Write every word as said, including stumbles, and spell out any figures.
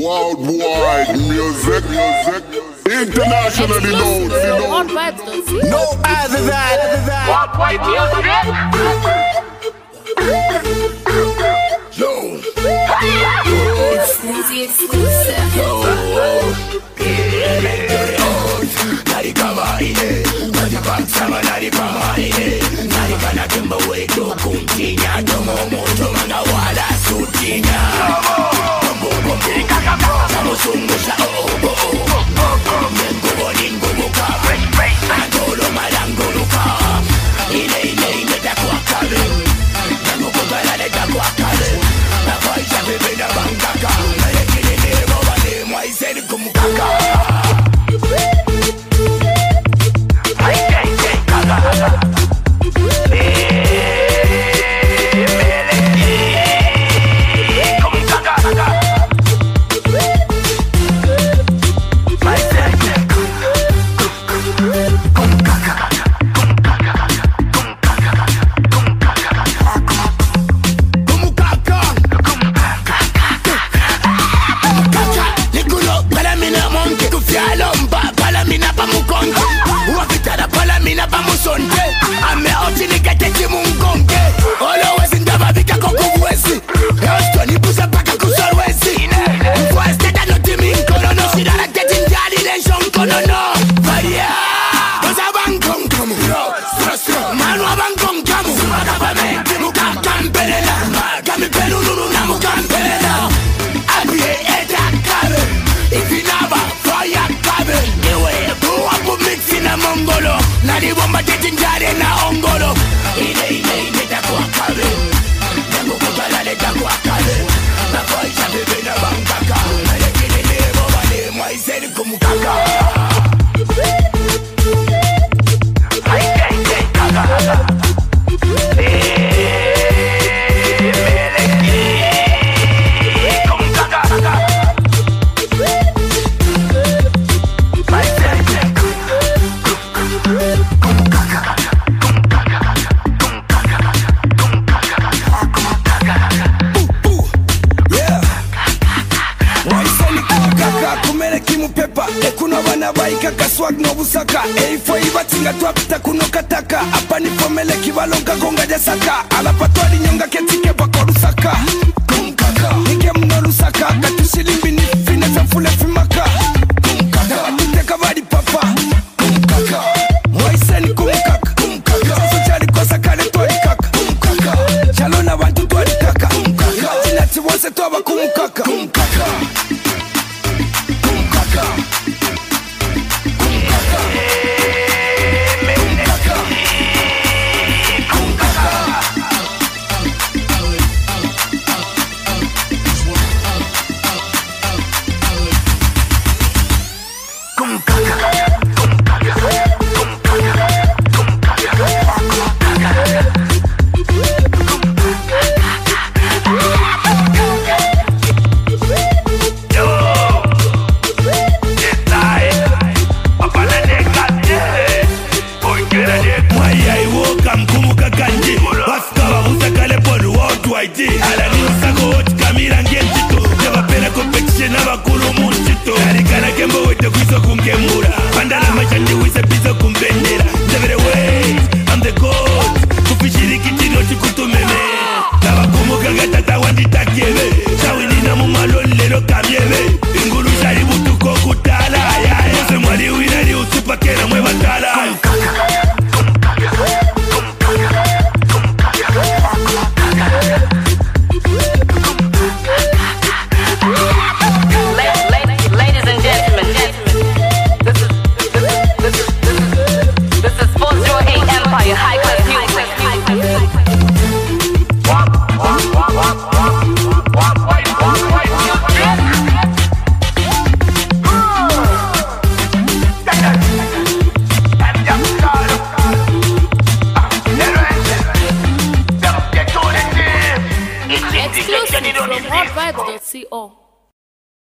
Worldwide music, music, internationally known. No other than Worldwide music. Yo. Exclusive, exclusive. Yo. Nari kama ine, nari baksama nari kama ine, nari kana kimba wetu kumtinya, domo moto mana wala sutinya. Bombo bombo, samo sungusha oh oh oh. Mengo boningo muka, antolo malango luka. Ile ile ile takwa kale, nango kugala le takwa kale. Na faisha bebe na bangaka, na yekile ne boba ne mwaiseni kumukaka. Nari bomba tetinjare na ongolo. Ile ile ile takwa kale, nango kugala le takwa kale. Na faisha bebe na bangaka, na yekile ne boba ne mwaiseni kumukaka. Ai ai ai kaka. Swag no busaka ei foi batinga twapita kuno kataka apa ni pomele kibalonga gonga jasaka ala patwali nyonga ketike bakorusaka kumkaka nige mno lusaka katusilimbi ni fine za fule fimaka kumkaka tuteka badi papa kumkaka mwaiseni kumkaka kumkaka sojari kwa sakale twali kaka kumkaka chalona bantu twali kaka kumkaka jinati wose twaba kumkaka kumkaka kumkaka ala ni usako oti kamira ngentito yabapera competition abakulu munchito alikana kembo wete kwizo kungemura pandala machandi wise bizo kumbendera ndevere wait I'm the god kufishiri kitino chikutumeme nabakomoka gatata wanditakebe shawini na mumalolero kamyebe inguru shari butuko kutala yose mwali winari usupakera mwebatala Exclusive from hot vibes dot co.